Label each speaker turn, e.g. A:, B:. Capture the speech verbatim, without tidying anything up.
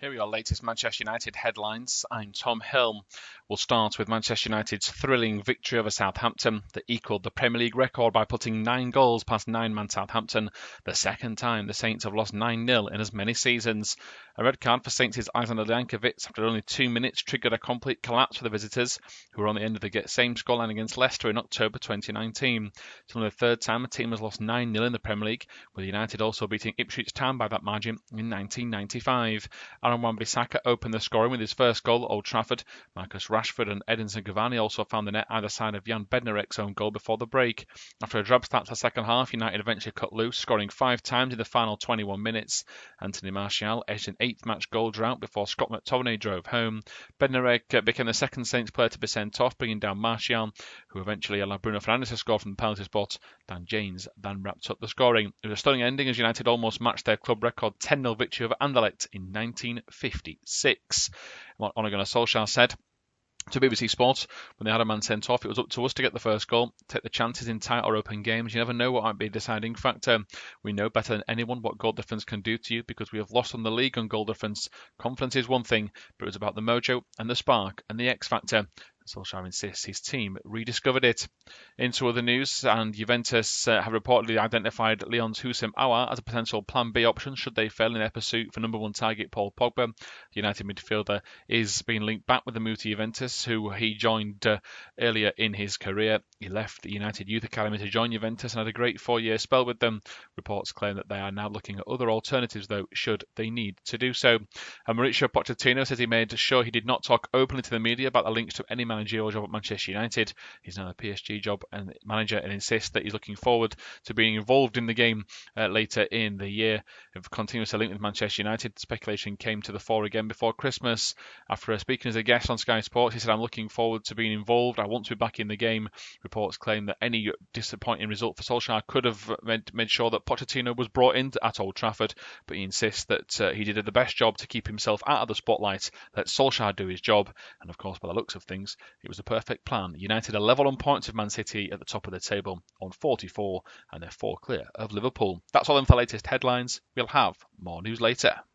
A: Here are your latest Manchester United headlines. I'm Tom Hill. We'll start with Manchester United's thrilling victory over Southampton that equalled the Premier League record by putting nine goals past nine-man Southampton, the second time the Saints have lost nine nil in as many seasons. A red card for Saints' Alexander Jankovic after only two minutes triggered a complete collapse for the visitors, who were on the end of the same scoreline against Leicester in October twenty nineteen. It's only the third time a team has lost nine nil in the Premier League, with United also beating Ipswich Town by that margin in nineteen ninety-five. Aaron Wan-Bissaka opened the scoring with his first goal at Old Trafford. Marcus Rashford and Edinson Cavani also found the net either side of Jan Bednarek's own goal before the break. After a drab start to the second half, United eventually cut loose, scoring five times in the final twenty-one minutes. Anthony Martial edged an eighth match goal drought before Scott McTominay drove home. Bednarek became the second Saints player to be sent off, bringing down Martial, who eventually allowed Bruno Fernandes to score from the penalty spot. Dan James then wrapped up the scoring. It was a stunning ending as United almost matched their club record ten nil victory over Anderlecht in nineteen fifty-six. What Ole Gunnar Solskjaer said to B B C Sport when they had a man sent off: "It was up to us to get the first goal, take the chances in tight or open games. You never know what might be a deciding factor. We know better than anyone what goal difference can do to you because we have lost on the league on goal difference. Confidence is one thing, but it was about the mojo and the spark and the X factor." Solskjaer insists his team rediscovered it. Into other news, and Juventus uh, have reportedly identified Lyon's Houssem Aouar as a potential plan B option should they fail in their pursuit for number one target Paul Pogba. The United midfielder is being linked back with the move to Juventus, who he joined uh, earlier in his career. He left the United Youth Academy to join Juventus and had a great four-year spell with them. Reports claim that they are now looking at other alternatives, though, should they need to do so. And Mauricio Pochettino says he made sure he did not talk openly to the media about the links to any managerial job at Manchester United. He's now a P S G job and manager, and insists that he's looking forward to being involved in the game uh, later in the year. If continues to link with Manchester United, speculation came to the fore again before Christmas. After speaking as a guest on Sky Sports, he said, "I'm looking forward to being involved. I want to be back in the game." Reports claim that any disappointing result for Solskjaer could have made, made sure that Pochettino was brought in at Old Trafford, but he insists that uh, he did the best job to keep himself out of the spotlight, let Solskjaer do his job, and of course, by the looks of things, it was the perfect plan. United are level on points with Man City at the top of the table on forty-four, and they're four clear of Liverpool. That's all in for the latest headlines. We'll have more news later.